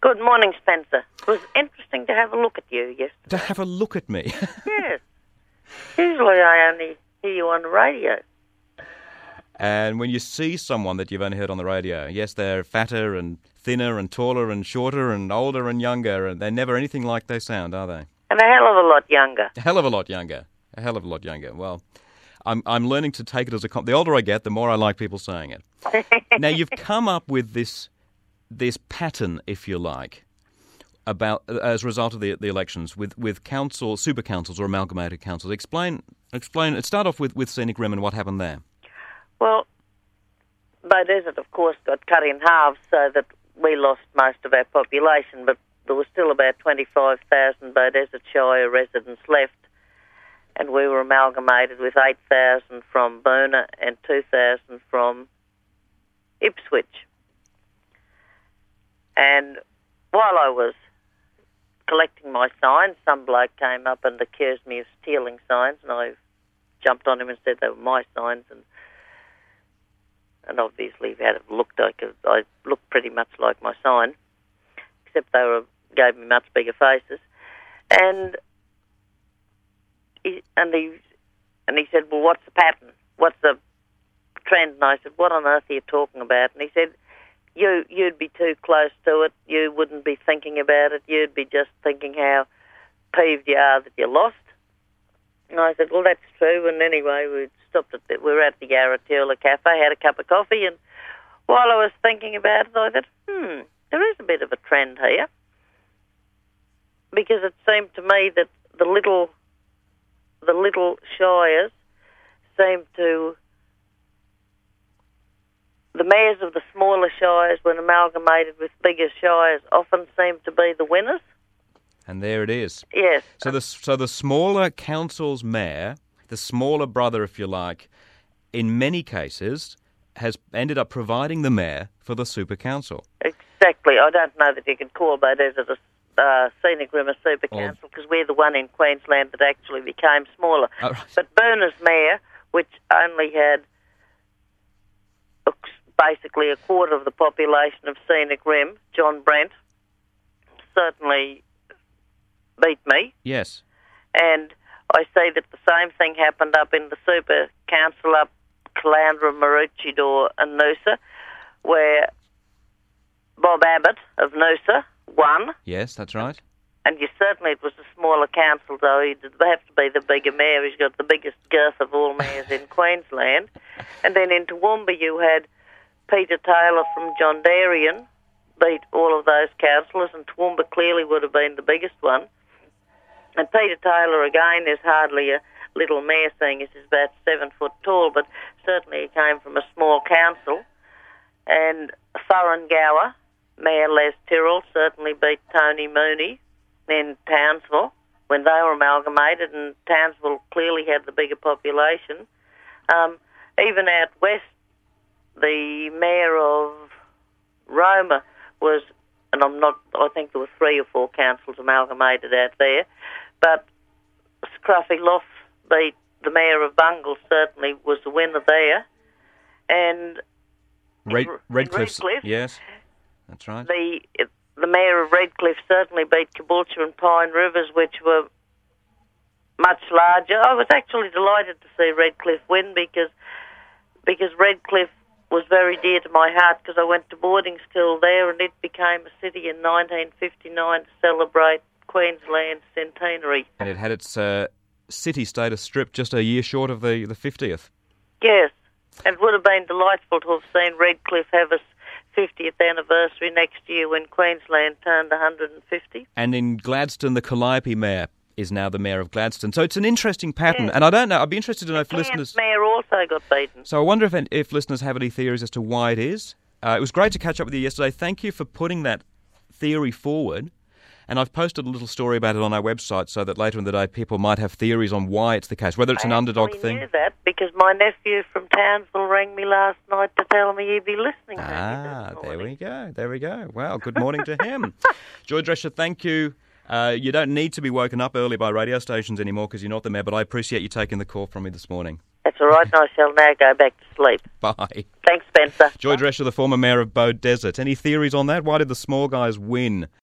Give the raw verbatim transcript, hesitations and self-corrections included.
Good morning, Spencer. It was interesting to have a look at you yesterday. To have a look at me? Yes. Usually I only hear you on the radio. And when you see someone that you've only heard on the radio, yes, they're fatter and thinner and taller and shorter and older and younger, and they're never anything like they sound, are they? And a hell of a lot younger. A hell of a lot younger. A hell of a lot younger. Well, I'm I'm learning to take it as a compliment. The older I get, the more I like people saying it. Now, you've come up with this this pattern, if you like, about as a result of the the elections with with council, super councils or amalgamated councils. Explain explain. Start off with with Scenic Rim and what happened there. Well, Beaudesert, of course, got cut in half so that we lost most of our population, but there was still about twenty-five thousand Beaudesert Shire residents left, and we were amalgamated with eight thousand from Boonah and two thousand from Ipswich. And while I was collecting my signs, some bloke came up and accused me of stealing signs, and I jumped on him and said they were my signs, and and obviously if I had looked, I, could, I looked pretty much like my sign, except they were gave me much bigger faces. And he, and he and he said, well, what's the pattern? What's the trend? And I said, what on earth are you talking about? And he said, you, you'd be too close to it. You wouldn't be thinking about it. You'd be just thinking how peeved you are that you lost. And I said, well, that's true. And anyway, we stopped at the, we were at the Garatula Cafe, had a cup of coffee, and while I was thinking about it, I thought, hmm, there is a bit of a trend here. Because it seemed to me that the little the little shires seemed to, the mayors of the smaller shires, when amalgamated with bigger shires, often seemed to be the winners. And there it is. Yes. So the so the smaller council's mayor, the smaller brother, if you like, in many cases, has ended up providing the mayor for the super council. Exactly. I don't know that you could call Beaudesert a uh, Scenic Rim a super council, because we're the one in Queensland that actually became smaller. Oh, right. But Boonah's mayor, which only had basically a quarter of the population of Scenic Rim, John Brent, certainly beat me. Yes. And I see that the same thing happened up in the super council up Caloundra, Maroochydore and Noosa, where Bob Abbott of Noosa won. Yes, that's right. And you certainly, it was a smaller council, though. He'd have to be the bigger mayor. He's got the biggest girth of all mayors in Queensland. And then in Toowoomba you had Peter Taylor from John Darien beat all of those councillors, and Toowoomba clearly would have been the biggest one. And Peter Taylor, again, is hardly a little mayor, seeing as he's about seven foot tall, but certainly he came from a small council. And Thurrangower, Mayor Les Tyrrell, certainly beat Tony Mooney in Townsville when they were amalgamated, and Townsville clearly had the bigger population. Um, even out west, the mayor of Roma was, and I'm not, I think there were three or four councils amalgamated out there, but Scruffy Lough beat the mayor of Bungle, certainly was the winner there. And Red, Redcliffe, Redcliffe, yes, that's right. The the mayor of Redcliffe certainly beat Caboolture and Pine Rivers, which were much larger. I was actually delighted to see Redcliffe win because because Redcliffe was very dear to my heart, because I went to boarding school there, and it became a city in nineteen fifty-nine to celebrate Queensland's centenary. And it had its uh, city status stripped just a year short of the, the fiftieth. Yes, and it would have been delightful to have seen Redcliffe have its fiftieth anniversary next year when Queensland turned one hundred fifty. And in Gladstone, the Calliope mayor is now the mayor of Gladstone. So it's an interesting pattern. Yes. And I don't know, I'd be interested to know the if listeners... mayor also got beaten. So I wonder if if listeners have any theories as to why it is. Uh, it was great to catch up with you yesterday. Thank you for putting that theory forward. And I've posted a little story about it on our website so that later in the day people might have theories on why it's the case, whether it's an I underdog thing. I knew that because my nephew from Townsville rang me last night to tell me he'd be listening to Ah, me this there morning. we go, there we go. Well, good morning to him. Joy Drescher, thank you. Uh, you don't need to be woken up early by radio stations anymore because you're not the mayor, but I appreciate you taking the call from me this morning. That's all right, and I shall now go back to sleep. Bye. Thanks, Spencer. Joy Drescher, the former mayor of Beaudesert. Any theories on that? Why did the small guys win?